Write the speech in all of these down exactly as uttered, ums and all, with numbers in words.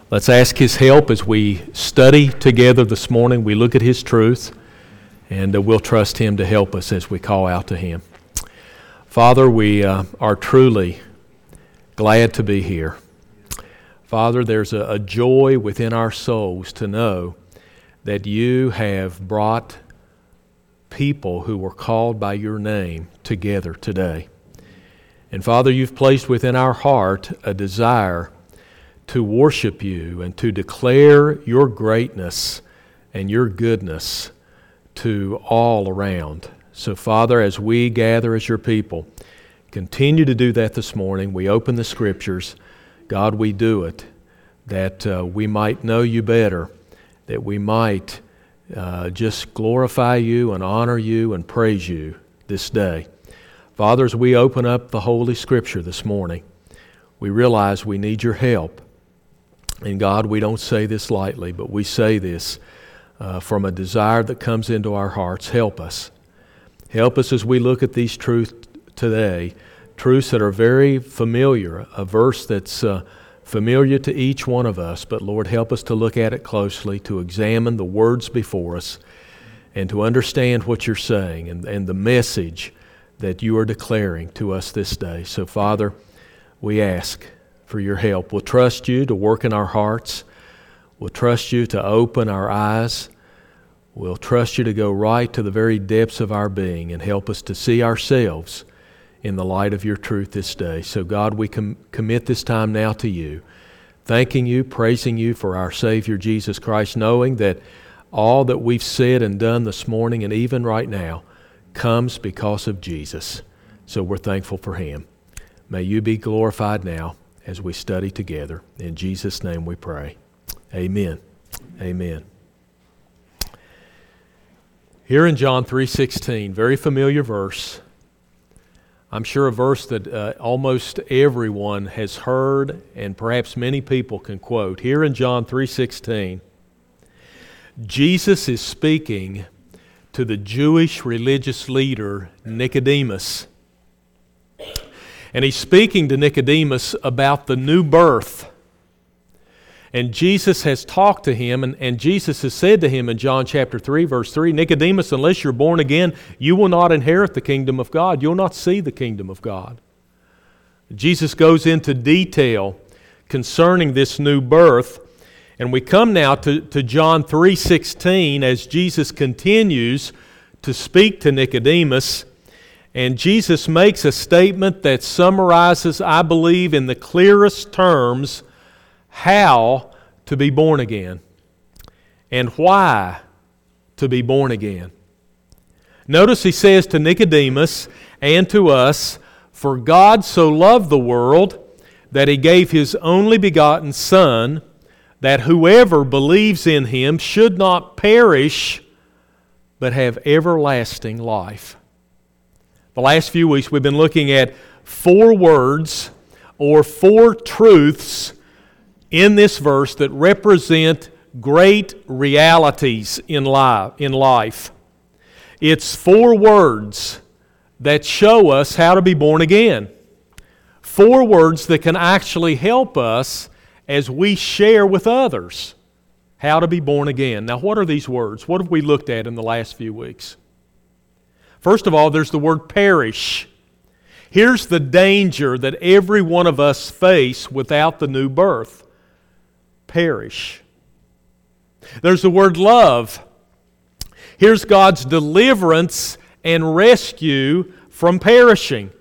Let's ask His help as we study together this morning. We look at His truth, and uh, we'll trust Him to help us as we call out to Him. Father, we uh, are truly glad to be here. Father, there's a, a joy within our souls to know that You have brought people who were called by Your name together today. And Father, You've placed within our heart a desire to worship You and to declare Your greatness and Your goodness to all around. So Father, as we gather as Your people, continue to do that this morning. We open the Scriptures. God, we do it that uh, we might know You better, that we might uh, just glorify You and honor You and praise You this day. Father, as we open up the Holy Scripture this morning, we realize we need Your help. And God, we don't say this lightly, but we say this uh, from a desire that comes into our hearts. Help us. Help us as we look at these truths today, truths that are very familiar, a verse that's uh, familiar to each one of us. But Lord, help us to look at it closely, to examine the words before us, and to understand what You're saying and, and the message that You are declaring to us this day. So Father, we ask for Your help. We'll trust You to work in our hearts. We'll trust You to open our eyes. We'll trust You to go right to the very depths of our being and help us to see ourselves in the light of Your truth this day. So God, we com- commit this time now to You, thanking You, praising You for our Savior Jesus Christ, knowing that all that we've said and done this morning and even right now comes because of Jesus. So we're thankful for Him. May You be glorified now as we study together. In Jesus' name we pray. Amen. Amen. Here in John three sixteen, very familiar verse. I'm sure a verse that uh, almost everyone has heard and perhaps many people can quote. Here in John three sixteen, Jesus is speaking to the Jewish religious leader Nicodemus. And He's speaking to Nicodemus about the new birth. And Jesus has talked to him, and, and Jesus has said to him in John chapter three, verse three, Nicodemus, unless you're born again, you will not inherit the kingdom of God. You'll not see the kingdom of God. Jesus goes into detail concerning this new birth. And we come now to, to John three sixteen as Jesus continues to speak to Nicodemus. And Jesus makes a statement that summarizes, I believe, in the clearest terms, how to be born again and why to be born again. Notice He says to Nicodemus and to us, "For God so loved the world that He gave His only begotten Son, that whoever believes in Him should not perish, but have everlasting life." The last few weeks we've been looking at four words or four truths in this verse that represent great realities in life. In life. It's four words that show us how to be born again. Four words that can actually help us as we share with others how to be born again. Now, what are these words? What have we looked at in the last few weeks? First of all, there's the word perish. Here's the danger that every one of us face without the new birth. Perish. There's the word love. Here's God's deliverance and rescue from perishing.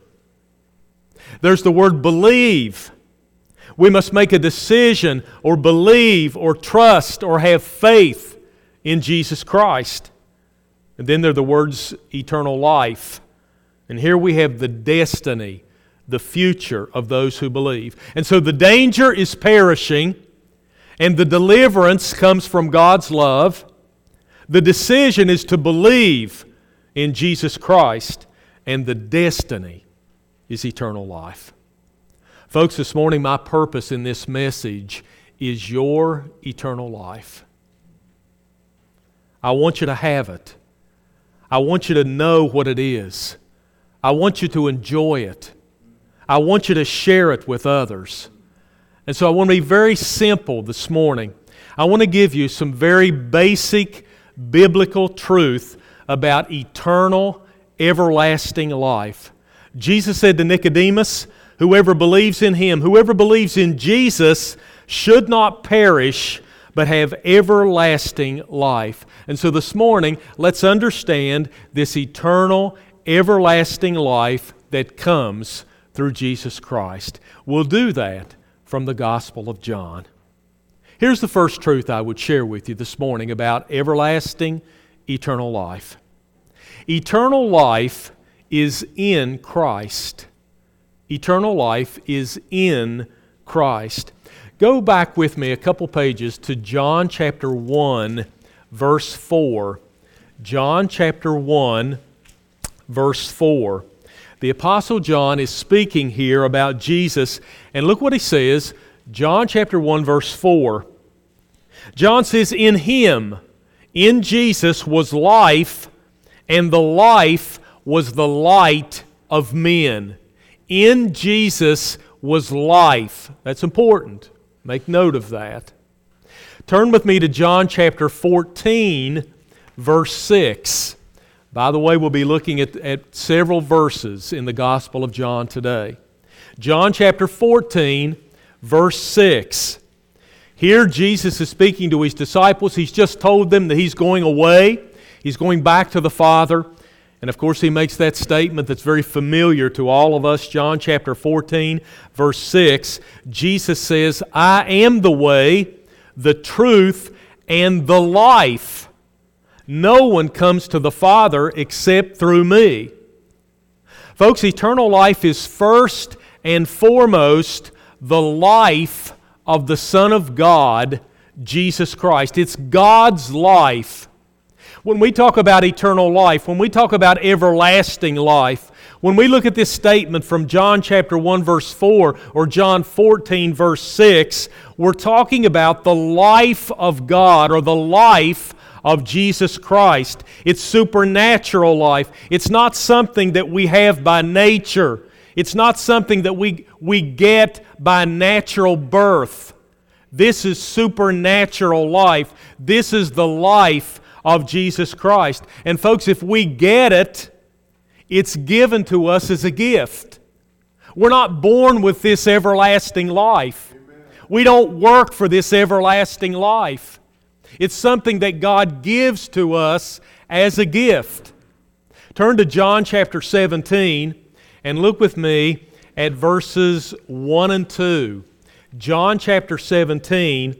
There's the word believe. We must make a decision or believe or trust or have faith in Jesus Christ. And then there are the words eternal life. And here we have the destiny, the future of those who believe. And so the danger is perishing, and the deliverance comes from God's love. The decision is to believe in Jesus Christ, and the destiny is eternal life. Folks, this morning my purpose in this message is your eternal life. I want you to have it. I want you to know what it is. I want you to enjoy it. I want you to share it with others. And so I want to be very simple this morning. I want to give you some very basic biblical truth about eternal, everlasting life. Jesus said to Nicodemus, whoever believes in Him, whoever believes in Jesus should not perish, but have everlasting life. And so this morning, let's understand this eternal, everlasting life that comes through Jesus Christ. We'll do that from the Gospel of John. Here's the first truth I would share with you this morning about everlasting, eternal life. Eternal life is in Christ. Eternal life is in Christ. Go back with me a couple pages to John chapter one, verse four. John chapter one, verse four. The Apostle John is speaking here about Jesus, and look what he says. John chapter one, verse four. John says, in Him, in Jesus, was life, and the life was the light of men. In Jesus was life. That's important. Make note of that. Turn with me to John chapter fourteen, verse six. By the way, we'll be looking at, at several verses in the Gospel of John today. John chapter fourteen, verse six. Here Jesus is speaking to His disciples. He's just told them that He's going away. He's going back to the Father. And of course He makes that statement that's very familiar to all of us. John chapter fourteen, verse six. Jesus says, I am the way, the truth, and the life. No one comes to the Father except through me. Folks, eternal life is first and foremost the life of the Son of God, Jesus Christ. It's God's life. When we talk about eternal life, when we talk about everlasting life, when we look at this statement from John chapter one, verse four, or John fourteen, verse six, we're talking about the life of God, or the life of Jesus Christ. It's supernatural life. It's not something that we have by nature. It's not something that we, we get by natural birth. This is supernatural life. This is the life of Jesus Christ. And folks, if we get it, it's given to us as a gift. We're not born with this everlasting life. We don't work for this everlasting life. It's something that God gives to us as a gift. Turn to John chapter seventeen and look with me at verses one and two. John chapter seventeen,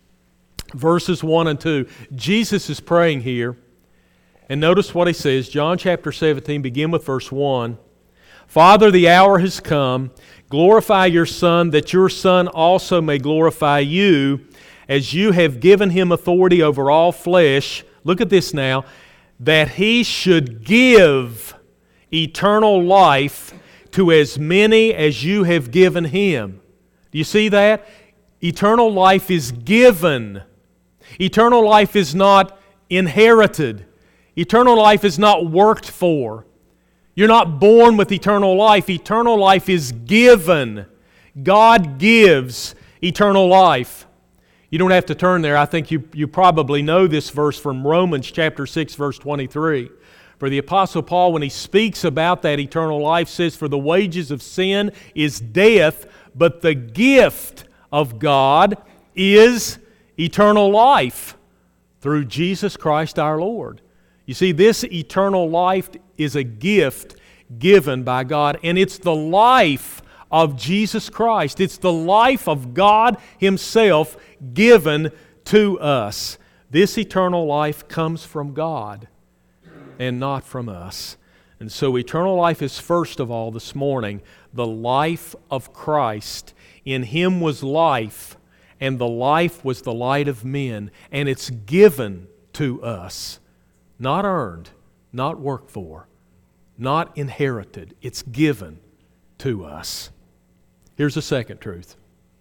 verses one and two. Jesus is praying here. And notice what He says. John chapter seventeen, begin with verse one. Father, the hour has come. Glorify your Son, that your Son also may glorify you, as you have given Him authority over all flesh. Look at this now. That He should give eternal life to as many as you have given Him. Do you see that? Eternal life is given. Eternal life is not inherited. Eternal life is not worked for. You're not born with eternal life. Eternal life is given. God gives eternal life. You don't have to turn there. I think you, you probably know this verse from Romans chapter six, verse twenty-three. For the Apostle Paul, when he speaks about that eternal life, says, for the wages of sin is death, but the gift of God is eternal life through Jesus Christ our Lord. You see, this eternal life is a gift given by God, and it's the life of Jesus Christ. It's the life of God Himself given to us. This eternal life comes from God and not from us. And so eternal life is first of all this morning the life of Christ. In Him was life, and the life was the light of men, and it's given to us. Not earned, not worked for, not inherited. It's given to us. Here's the second truth.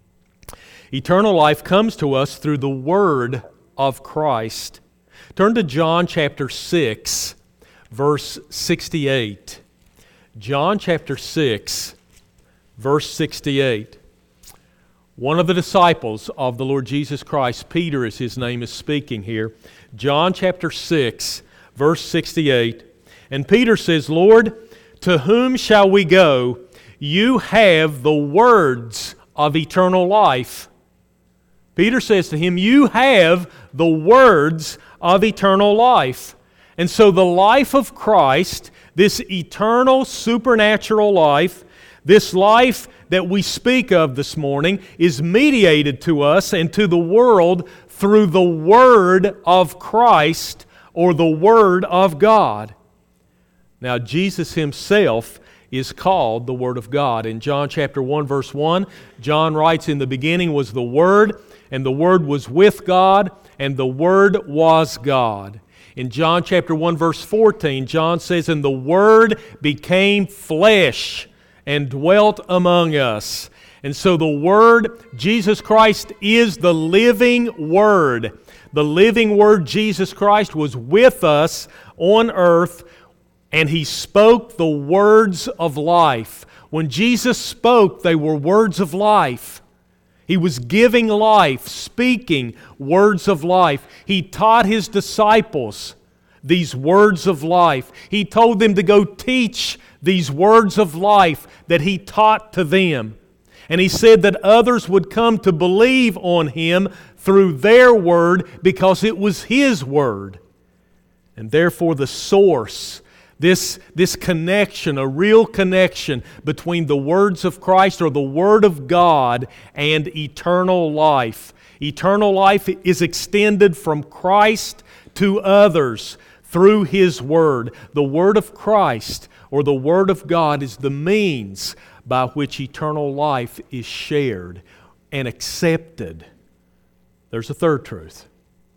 Eternal life comes to us through the Word of Christ. Turn to John chapter six, verse sixty-eight. John chapter six, verse sixty-eight. One of the disciples of the Lord Jesus Christ, Peter as his name is speaking here, John chapter six, verse sixty-eight. And Peter says, Lord, to whom shall we go? You have the words of eternal life. Peter says to him, you have the words of eternal life. And so the life of Christ, this eternal supernatural life, this life that we speak of this morning, is mediated to us and to the world through the Word of Christ, or the Word of God. Now, Jesus Himself is called the Word of God. In John chapter one, verse one, John writes, in the beginning was the Word, and the Word was with God, and the Word was God. In John chapter one, verse fourteen, John says, and the Word became flesh and dwelt among us. And so the Word, Jesus Christ, is the living Word. The living Word, Jesus Christ, was with us on earth, and He spoke the words of life. When Jesus spoke, they were words of life. He was giving life, speaking words of life. He taught His disciples these words of life. He told them to go teach these words of life that He taught to them. And He said that others would come to believe on Him through their word because it was His word. And therefore the source, this, this connection, a real connection between the words of Christ, or the Word of God, and eternal life. Eternal life is extended from Christ to others through His Word. The Word of Christ, or the Word of God, is the means by which eternal life is shared and accepted. There's a third truth.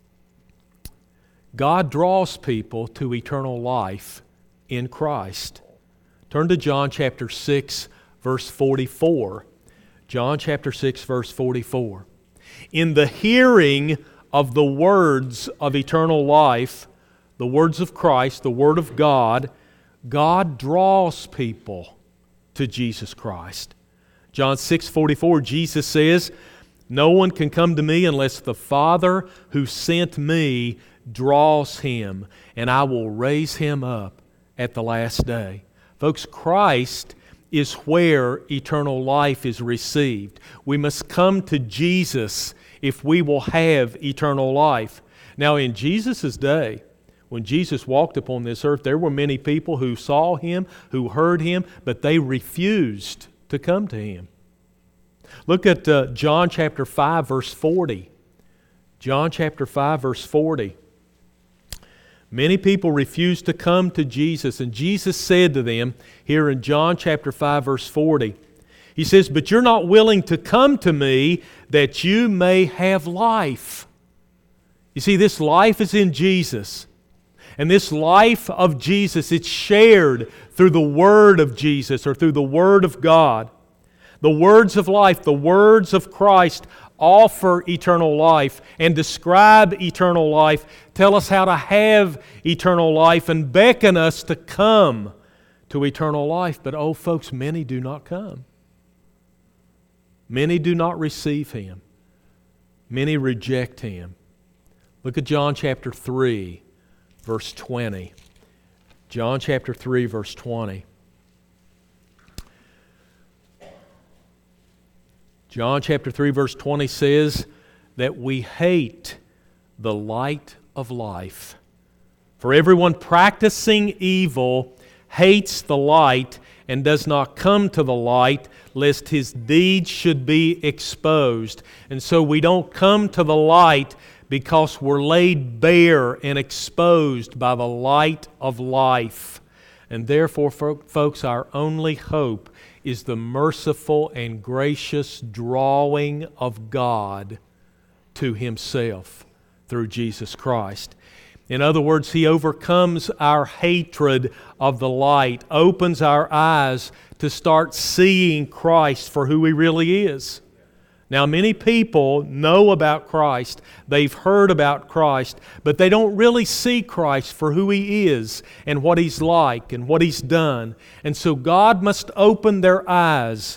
God draws people to eternal life in Christ. Turn to John chapter six, verse forty-four. John chapter six, verse forty-four. In the hearing of the words of eternal life, the words of Christ, the Word of God, God draws people to Jesus Christ. John six forty-four, Jesus says, no one can come to me unless the Father who sent me draws him, and I will raise him up at the last day. Folks, Christ is where eternal life is received. We must come to Jesus if we will have eternal life. Now, in Jesus' day, when Jesus walked upon this earth, there were many people who saw Him, who heard Him, but they refused to come to Him. Look at uh, John chapter five, verse forty. John chapter five, verse forty. Many people refused to come to Jesus, and Jesus said to them, here in John chapter five, verse forty, He says, but you're not willing to come to me that you may have life. You see, this life is in Jesus. And this life of Jesus, it's shared through the Word of Jesus, or through the Word of God. The words of life, the words of Christ, offer eternal life and describe eternal life, tell us how to have eternal life, and beckon us to come to eternal life. But oh folks, many do not come. Many do not receive Him. Many reject Him. Look at John chapter three, verse twenty. John chapter three, verse twenty. John chapter three, verse twenty says that we hate the light of life. For everyone practicing evil hates the light and does not come to the light, lest his deeds should be exposed. And so we don't come to the light because we're laid bare and exposed by the light of life. And therefore, folks, our only hope is the merciful and gracious drawing of God to Himself through Jesus Christ. In other words, He overcomes our hatred of the light, opens our eyes to start seeing Christ for who He really is. Now, many people know about Christ, they've heard about Christ, but they don't really see Christ for who He is and what He's like and what He's done. And so God must open their eyes,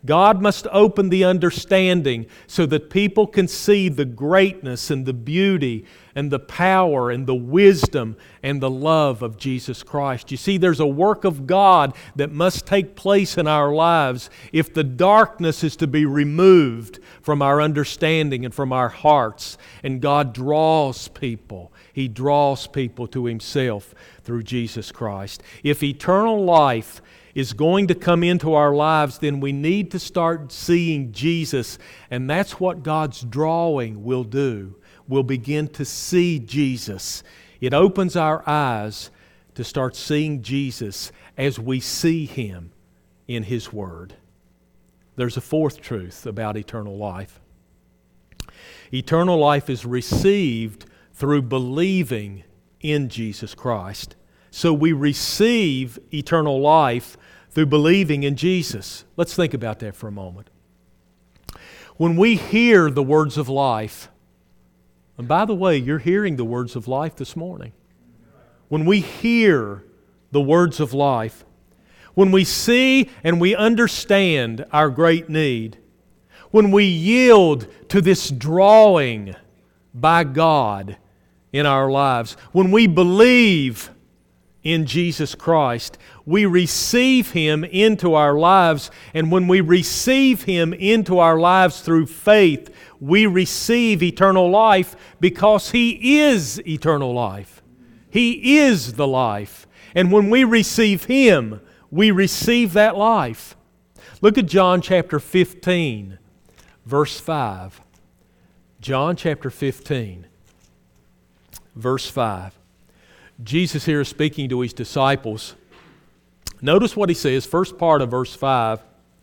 God must open the understanding so that people can see the greatness and the beauty and the power and the wisdom and the love of Jesus Christ. You see, there's a work of God that must take place in our lives if the darkness is to be removed from our understanding and from our hearts. And God draws people. He draws people to Himself through Jesus Christ. If eternal life is going to come into our lives, then we need to start seeing Jesus. And that's what God's drawing will do. We'll begin to see Jesus. It opens our eyes to start seeing Jesus as we see Him in His Word. There's a fourth truth about eternal life. Eternal life is received through believing in Jesus Christ. So we receive eternal life through believing in Jesus. Let's think about that for a moment. When we hear the words of life, and by the way, you're hearing the words of life this morning. When we hear the words of life, when we see and we understand our great need, when we yield to this drawing by God in our lives, when we believe in Jesus Christ, we receive Him into our lives, and when we receive Him into our lives through faith, we receive eternal life because He is eternal life. He is the life. And when we receive Him, we receive that life. Look at John chapter fifteen, verse five. John chapter fifteen, verse five. Jesus here is speaking to His disciples. Notice what He says, first part of verse five.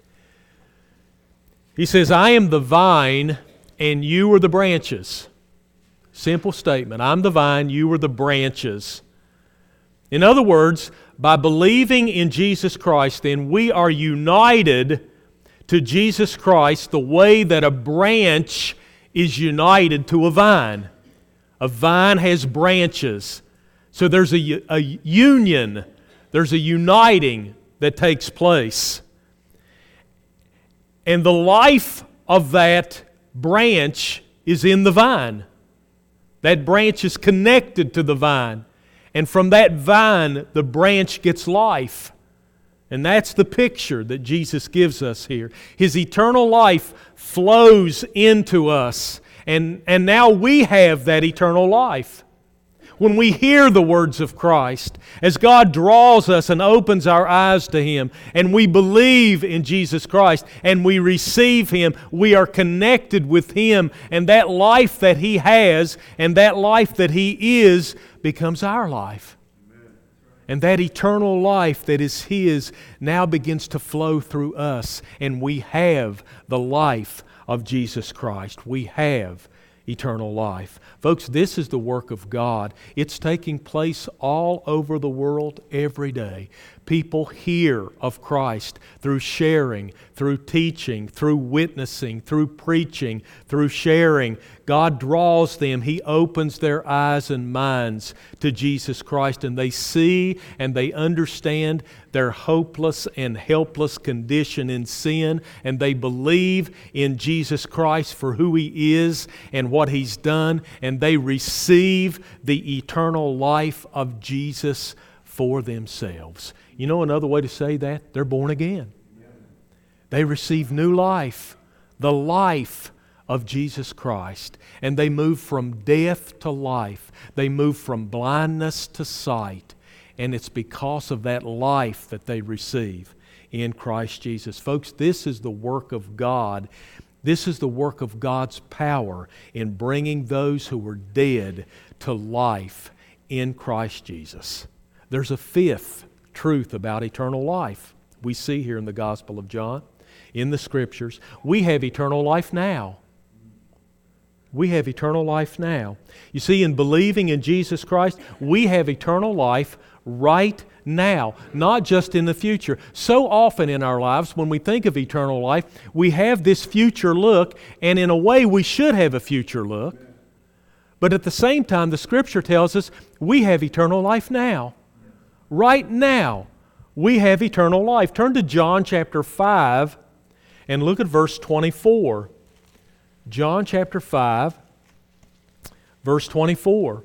He says, I am the vine and you are the branches. Simple statement. I'm the vine, you are the branches. In other words, by believing in Jesus Christ, then we are united to Jesus Christ the way that a branch is united to a vine. A vine has branches. So there's a, a union, there's a uniting that takes place. And the life of that branch is in the vine. That branch is connected to the vine. And from that vine, the branch gets life. And that's the picture that Jesus gives us here. His eternal life flows into us. And, and now we have that eternal life. When we hear the words of Christ, as God draws us and opens our eyes to Him, and we believe in Jesus Christ, and we receive Him, we are connected with Him, and that life that He has, and that life that He is, becomes our life. And that eternal life that is His now begins to flow through us, and we have the life of Jesus Christ. We have eternal life. Folks, this is the work of God. It's taking place all over the world every day. People hear of Christ through sharing, through teaching, through witnessing, through preaching, through sharing. God draws them. He opens their eyes and minds to Jesus Christ, and they see and they understand their hopeless and helpless condition in sin, and they believe in Jesus Christ for who He is and what He's done, and they receive the eternal life of Jesus for themselves. You know another way to say that? They're born again. They receive new life, the life of Jesus Christ. And they move from death to life. They move from blindness to sight. And it's because of that life that they receive in Christ Jesus. Folks, this is the work of God. This is the work of God's power in bringing those who were dead to life in Christ Jesus. There's a fifth truth about eternal life we see here in the Gospel of John, in the Scriptures. We have eternal life now. We have eternal life now. You see, in believing in Jesus Christ, we have eternal life right now, not just in the future. So often in our lives, when we think of eternal life, we have this future look, and in a way we should have a future look. But at the same time, the Scripture tells us we have eternal life now. Right now, we have eternal life. Turn to John chapter five And look at verse twenty-four. John chapter five, verse twenty-four.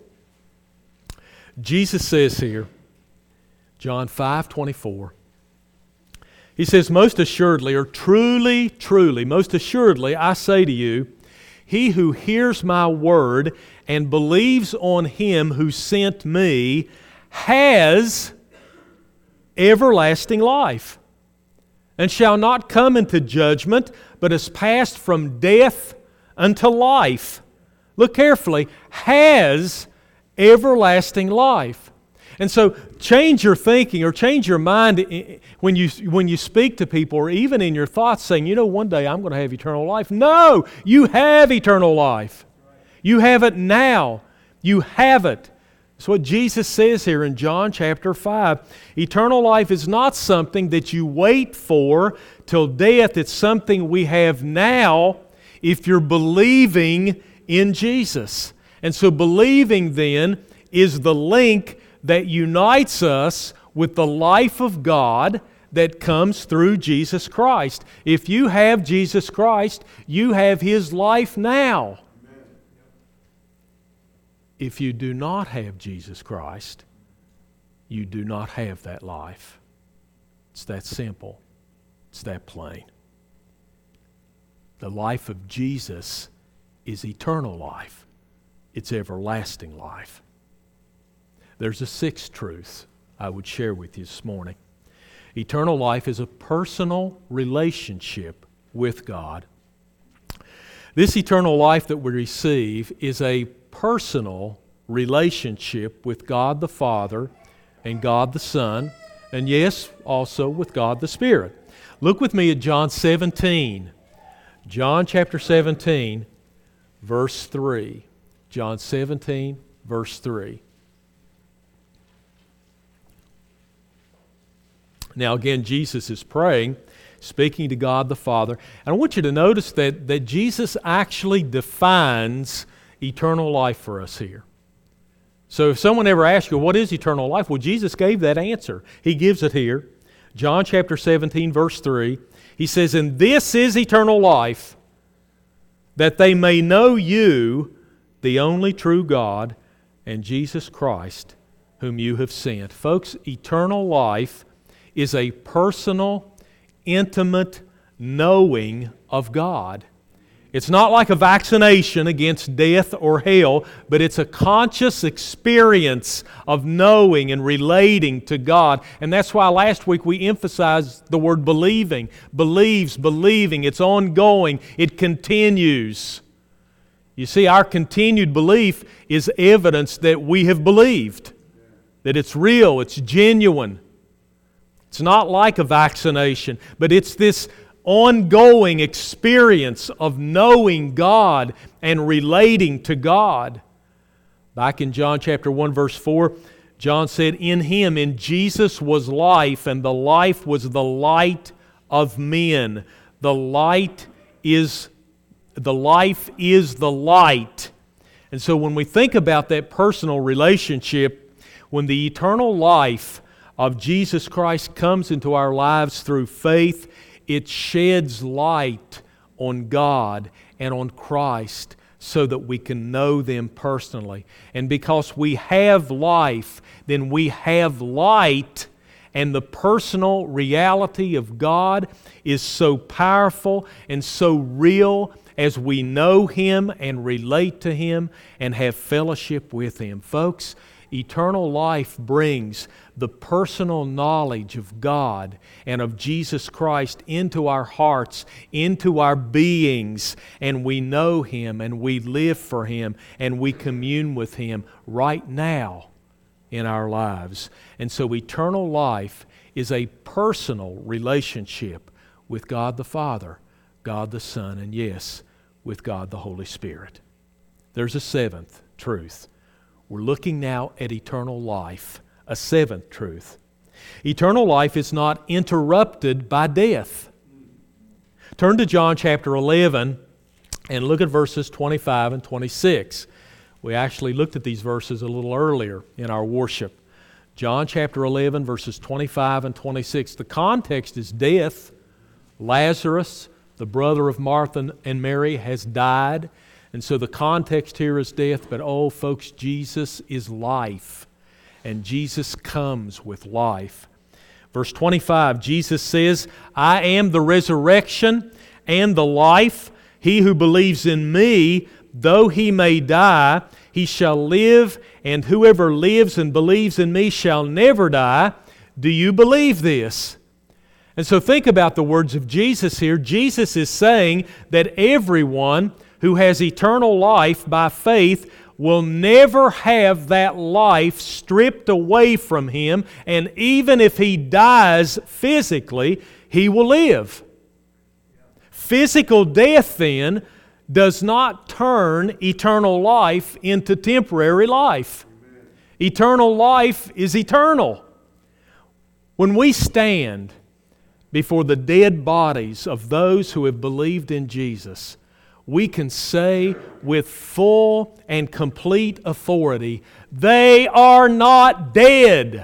Jesus says here, John five twenty-four, He says, most assuredly, or truly, truly, most assuredly, I say to you, he who hears my word and believes on him who sent me has everlasting life, and shall not come into judgment, but is passed from death unto life. Look carefully, has everlasting life. And so change your thinking or change your mind when you, when you speak to people, or even in your thoughts saying, you know, one day I'm going to have eternal life. No, you have eternal life. You have it now. You have it. That's what Jesus says here in John chapter five. Eternal life is not something that you wait for till death. It's something we have now if you're believing in Jesus. And so believing then is the link that unites us with the life of God that comes through Jesus Christ. If you have Jesus Christ, you have His life now. Amen. If you do not have Jesus Christ, you do not have that life. It's that simple. It's that plain. The life of Jesus is eternal life. It's everlasting life. There's a sixth truth I would share with you this morning. Eternal life is a personal relationship with God. This eternal life that we receive is a personal relationship with God the Father and God the Son, and yes, also with God the Spirit. Look with me at John seventeen. John chapter seventeen, verse three. John seventeen, verse three. Now again, Jesus is praying, speaking to God the Father. And I want you to notice that, that Jesus actually defines eternal life for us here. So if someone ever asks you, what is eternal life? Well, Jesus gave that answer. He gives it here. John chapter seventeen, verse three. He says, and this is eternal life, that they may know you, the only true God, and Jesus Christ, whom you have sent. Folks, eternal life is a personal, intimate knowing of God. It's not like a vaccination against death or hell, but it's a conscious experience of knowing and relating to God. And that's why last week we emphasized the word believing. Believes, believing. It's ongoing. It continues. You see, our continued belief is evidence that we have believed, that it's real, it's genuine. It's not like a vaccination, but it's this ongoing experience of knowing God and relating to God. Back in John chapter one, verse four, John said, in Him, in Jesus was life, and the life was the light of men. The light is, the life is the light. And so when we think about that personal relationship, when the eternal life of Jesus Christ comes into our lives through faith, it sheds light on God and on Christ so that we can know them personally. And because we have life, then we have light, and the personal reality of God is so powerful and so real as we know Him and relate to Him and have fellowship with Him. Folks, eternal life brings the personal knowledge of God and of Jesus Christ into our hearts, into our beings, and we know Him and we live for Him and we commune with Him right now in our lives. And so eternal life is a personal relationship with God the Father, God the Son, and yes, with God the Holy Spirit. There's a seventh truth. We're looking now at eternal life, a seventh truth. Eternal life is not interrupted by death. Turn to John chapter eleven and look at verses twenty-five and twenty-six. We actually looked at these verses a little earlier in our worship. John chapter eleven, verses twenty-five and twenty-six. The context is death, Lazarus, The brother of Martha and Mary has died. And so the context here is death. But oh, folks, Jesus is life. And Jesus comes with life. Verse twenty-five, Jesus says, I am the resurrection and the life. He who believes in me, though he may die, he shall live, and whoever lives and believes in me shall never die. Do you believe this? And so think about the words of Jesus here. Jesus is saying that everyone who has eternal life by faith will never have that life stripped away from him, and even if he dies physically, he will live. Physical death, then, does not turn eternal life into temporary life. Amen. Eternal life is eternal. When we stand before the dead bodies of those who have believed in Jesus, we can say with full and complete authority, they are not dead.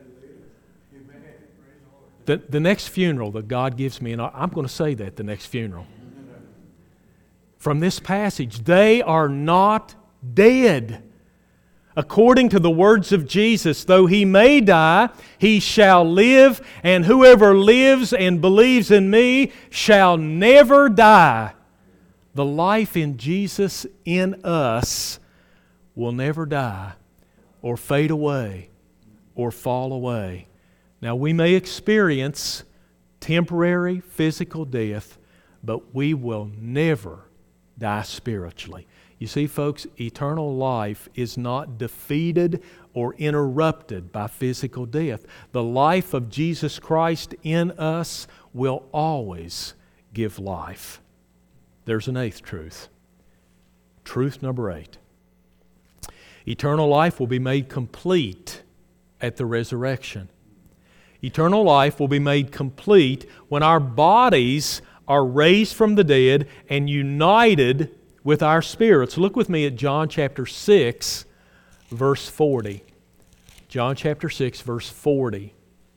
The, the next funeral that God gives me, and I'm going to say that the next funeral, from this passage, they are not dead. According to the words of Jesus, though he may die, he shall live, and whoever lives and believes in me shall never die. The life in Jesus in us will never die or fade away or fall away. Now, we may experience temporary physical death, but we will never die spiritually. You see, folks, eternal life is not defeated or interrupted by physical death. The life of Jesus Christ in us will always give life. There's an eighth truth. Truth number eight. Eternal life will be made complete at the resurrection. Eternal life will be made complete when our bodies are raised from the dead and united with our spirits. Look with me at John chapter six, verse forty. John chapter six, verse forty.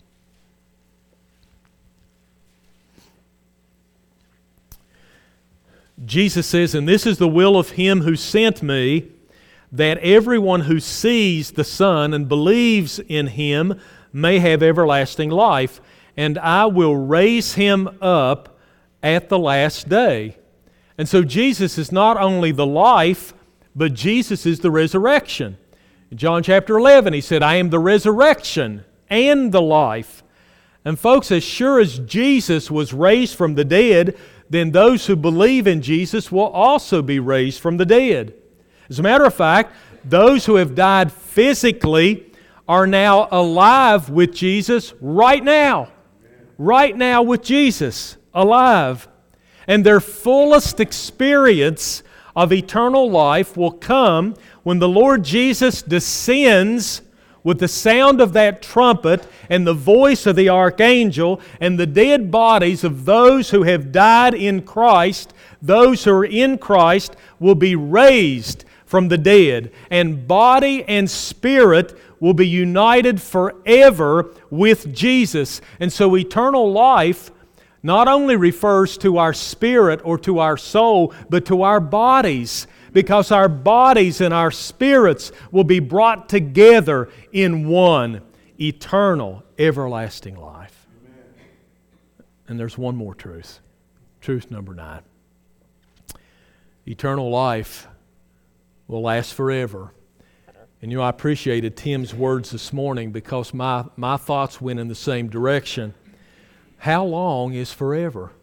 Jesus says, and this is the will of Him who sent me, that everyone who sees the Son and believes in Him may have everlasting life, and I will raise him up at the last day. And so Jesus is not only the life, but Jesus is the resurrection. In John chapter eleven, He said, I am the resurrection and the life. And folks, as sure as Jesus was raised from the dead, then those who believe in Jesus will also be raised from the dead. As a matter of fact, those who have died physically are now alive with Jesus right now. Right now with Jesus, alive. And their fullest experience of eternal life will come when the Lord Jesus descends with the sound of that trumpet and the voice of the archangel, and the dead bodies of those who have died in Christ, those who are in Christ, will be raised from the dead, and body and spirit will be united forever with Jesus. And so eternal life not only refers to our spirit or to our soul, but to our bodies, because our bodies and our spirits will be brought together in one eternal, everlasting life. Amen. And there's one more truth. Truth number nine. Eternal life will last forever. And you know, I appreciated Tim's words this morning because my, my thoughts went in the same direction. How long is forever?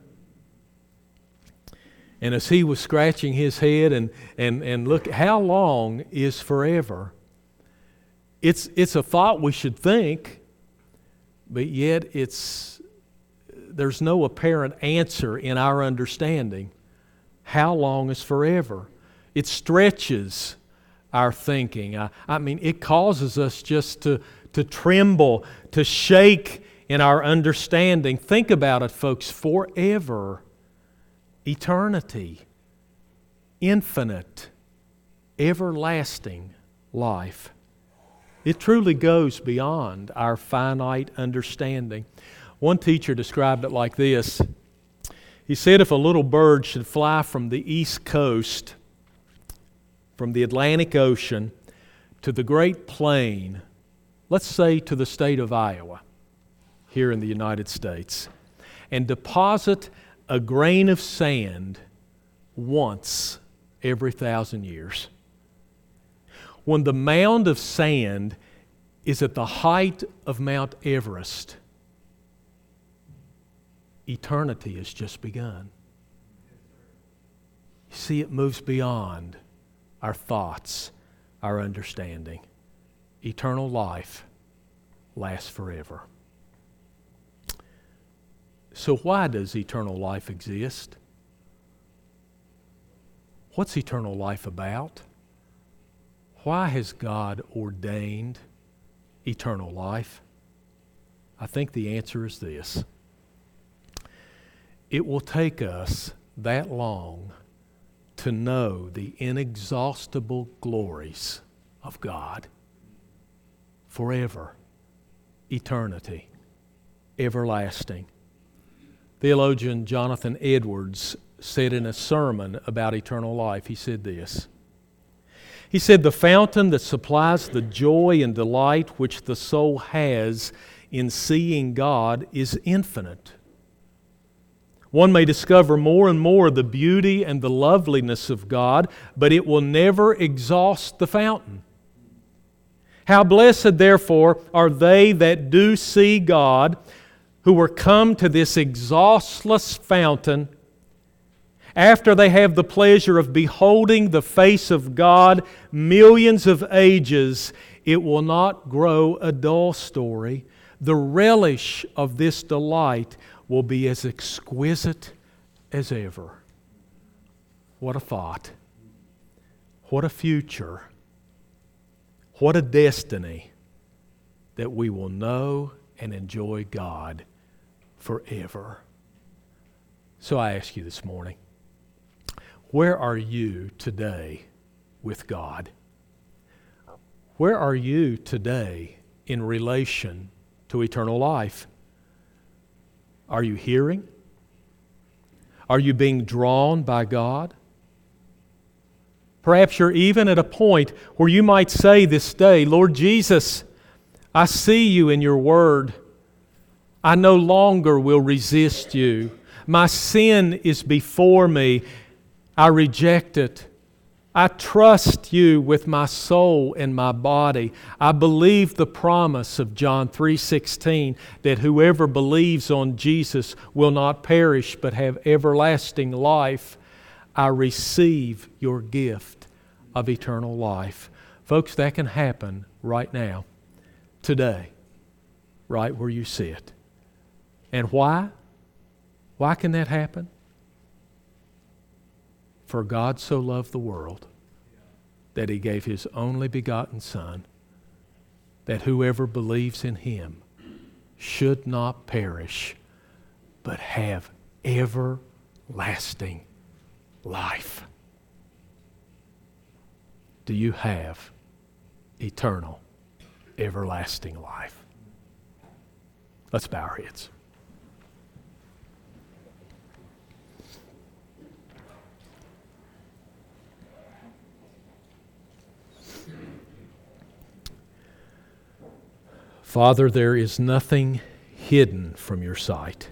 And as he was scratching his head and, and, and look, how long is forever? It's, it's a thought we should think, but yet it's, there's no apparent answer in our understanding. How long is forever? It stretches our thinking. I, I mean, it causes us just to, to tremble, to shake in our understanding. Think about it, folks. Forever, eternity, infinite, everlasting life. It truly goes beyond our finite understanding. One teacher described it like this. He said if a little bird should fly from the East Coast, from the Atlantic Ocean, to the Great Plain, let's say to the state of Iowa, here in the United States, and deposit a grain of sand once every thousand years. When the mound of sand is at the height of Mount Everest, eternity has just begun. You see, it moves beyond our thoughts, our understanding. Eternal life lasts forever. So why does eternal life exist? What's eternal life about? Why has God ordained eternal life? I think the answer is this. It will take us that long to know the inexhaustible glories of God. Forever, eternity, everlasting. Theologian Jonathan Edwards said in a sermon about eternal life, he said this. He said, "The fountain that supplies the joy and delight which the soul has in seeing God is infinite. One may discover more and more the beauty and the loveliness of God, but it will never exhaust the fountain. How blessed, therefore, are they that do see God, who are come to this exhaustless fountain, after they have the pleasure of beholding the face of God millions of ages. It will not grow a dull story. The relish of this delight will be as exquisite as ever." What a thought. What a future. What a destiny that we will know and enjoy God forever. So I ask you this morning, where are you today with God? Where are you today in relation to eternal life? Are you hearing? Are you being drawn by God? Perhaps you're even at a point where you might say this day, "Lord Jesus, I see you in your word. I no longer will resist you. My sin is before me. I reject it. I trust you with my soul and my body. I believe the promise of John three sixteen that whoever believes on Jesus will not perish but have everlasting life. I receive your gift of eternal life." Folks, that can happen right now, today, right where you sit. And why? Why can that happen? For God so loved the world that He gave His only begotten Son, that whoever believes in Him should not perish, but have everlasting life. Do you have eternal, everlasting life? Let's bow our heads. Father, there is nothing hidden from your sight.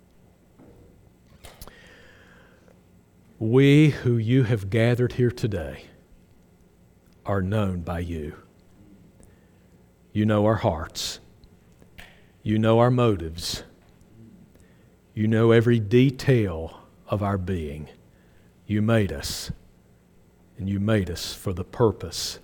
We who you have gathered here today are known by you. You know our hearts. You know our motives. You know every detail of our being. You made us, and you made us for the purpose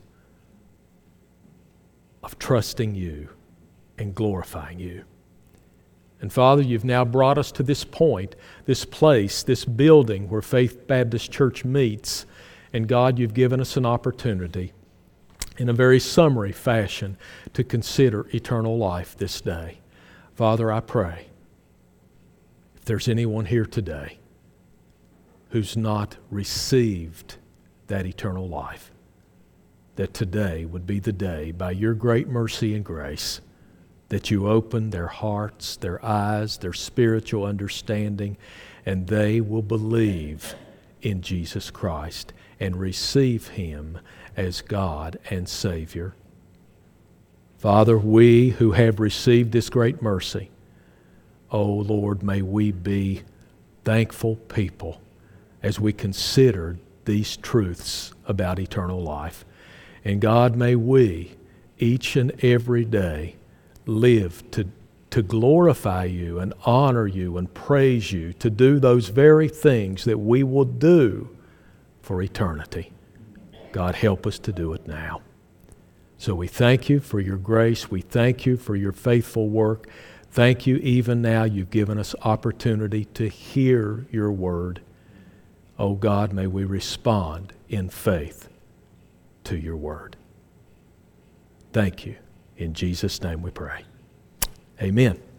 of trusting you and glorifying you. And Father, you've now brought us to this point, this place, this building where Faith Baptist Church meets. And God, you've given us an opportunity in a very summary fashion to consider eternal life this day. Father, I pray, if there's anyone here today who's not received that eternal life, that today would be the day, by your great mercy and grace, that you open their hearts, their eyes, their spiritual understanding, and they will believe in Jesus Christ and receive Him as God and Savior. Father, we who have received this great mercy, oh Lord, may we be thankful people as we consider these truths about eternal life. And God, may we each and every day live to, to glorify you and honor you and praise you, to do those very things that we will do for eternity. God, help us to do it now. So we thank you for your grace. We thank you for your faithful work. Thank you even now you've given us opportunity to hear your word. Oh God, may we respond in faith to your word. Thank you. In Jesus' name we pray. Amen.